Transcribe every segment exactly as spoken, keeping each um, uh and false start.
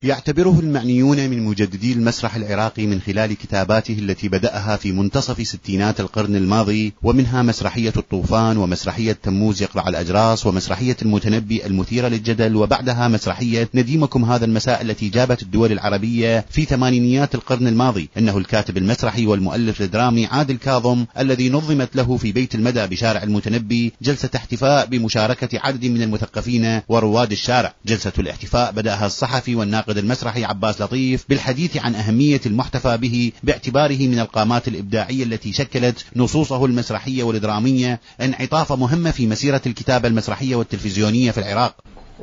يعتبره المعنيون من مجددي المسرح العراقي من خلال كتاباته التي بدأها في منتصف ستينات القرن الماضي، ومنها مسرحية الطوفان ومسرحية تموز يقرع الأجراس ومسرحية المتنبي المثيرة للجدل، وبعدها مسرحية نديمكم هذا المساء التي جابت الدول العربية في ثمانينيات القرن الماضي. إنه الكاتب المسرحي والمؤلف الدرامي عادل كاظم الذي نظمت له في بيت المدى بشارع المتنبي جلسة احتفاء بمشاركة عدد من المثقفين ورواد الشارع. جلسة الاحتفاء بدأها الصحفي والناقد المسرحي عباس لطيف بالحديث عن أهمية المحتفى به باعتباره من القامات الإبداعية التي شكلت نصوصه المسرحية والدرامية انعطاف مهمة في مسيرة الكتابة المسرحية والتلفزيونية في العراق.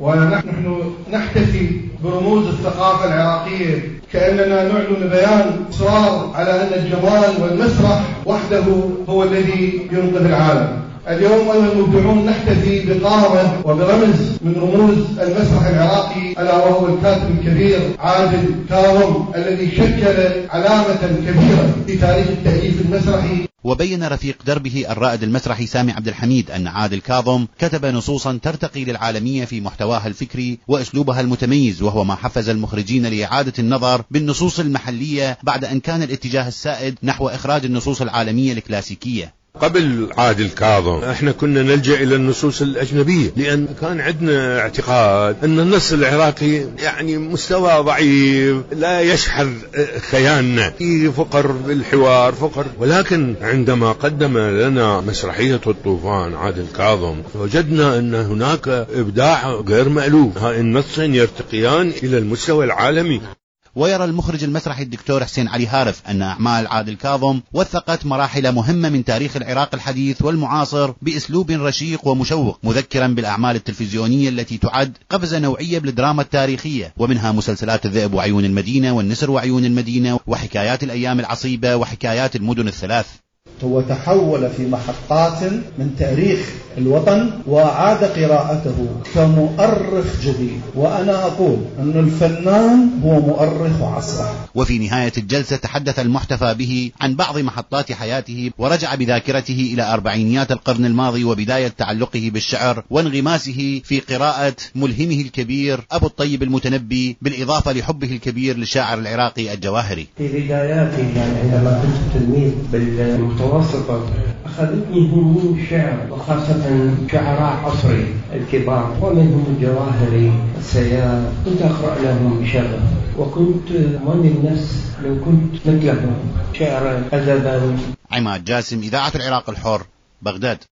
ونحن نحتفي برموز الثقافة العراقية كأننا نعلن بيان إصرار على أن الجمال والمسرح وحده هو الذي ينقذ العالم. اليوم أيها المبدعون نحتفي بقامة وبرمز من رموز المسرح العراقي، ألا وهو الكاتب الكبير عادل كاظم الذي شكل علامة كبيرة في تاريخ التأليف المسرحي. وبين رفيق دربه الرائد المسرحي سامي عبد الحميد أن عادل كاظم كتب نصوصا ترتقي للعالمية في محتواها الفكري وأسلوبها المتميز، وهو ما حفز المخرجين لإعادة النظر بالنصوص المحلية بعد أن كان الاتجاه السائد نحو إخراج النصوص العالمية الكلاسيكية. قبل عادل كاظم احنا كنا نلجأ الى النصوص الاجنبيه، لان كان عندنا اعتقاد ان النص العراقي يعني مستوى ضعيف لا يشحذ خيالنا، في فقر بالحوار فقر. ولكن عندما قدم لنا مسرحيه الطوفان عادل كاظم وجدنا ان هناك ابداع غير مألوف، هاي النصين يرتقيان الى المستوى العالمي. ويرى المخرج المسرحي الدكتور حسين علي هارف أن أعمال عادل كاظم وثقت مراحل مهمة من تاريخ العراق الحديث والمعاصر بأسلوب رشيق ومشوق، مذكرا بالأعمال التلفزيونية التي تعد قفزة نوعية بالدراما التاريخية، ومنها مسلسلات الذئب وعيون المدينة والنسر وعيون المدينة وحكايات الأيام العصيبة وحكايات المدن الثلاث. هو تحول في محطات من تاريخ الوطن وعاد قراءته كمؤرخ جديد، وأنا أقول أن الفنان هو مؤرخ عصره. وفي نهاية الجلسة تحدث المحتفى به عن بعض محطات حياته، ورجع بذاكرته إلى أربعينيات القرن الماضي وبداية تعلقه بالشعر وانغماسه في قراءة ملهمه الكبير أبو الطيب المتنبي، بالإضافة لحبه الكبير للشاعر العراقي الجواهري. في بداياتي يعني عندما كنت تلميذ بالمتوسطة أخذتني هموم الشعر، وخاصة شعراء عصري الكبار ومنهم الجواهري السيار، كنت أقرأ لهم بشغف، وكنت ماني النفس لو كنت مثلهم شعرا أدبا. عماد جاسم، إذاعة العراق الحر، بغداد.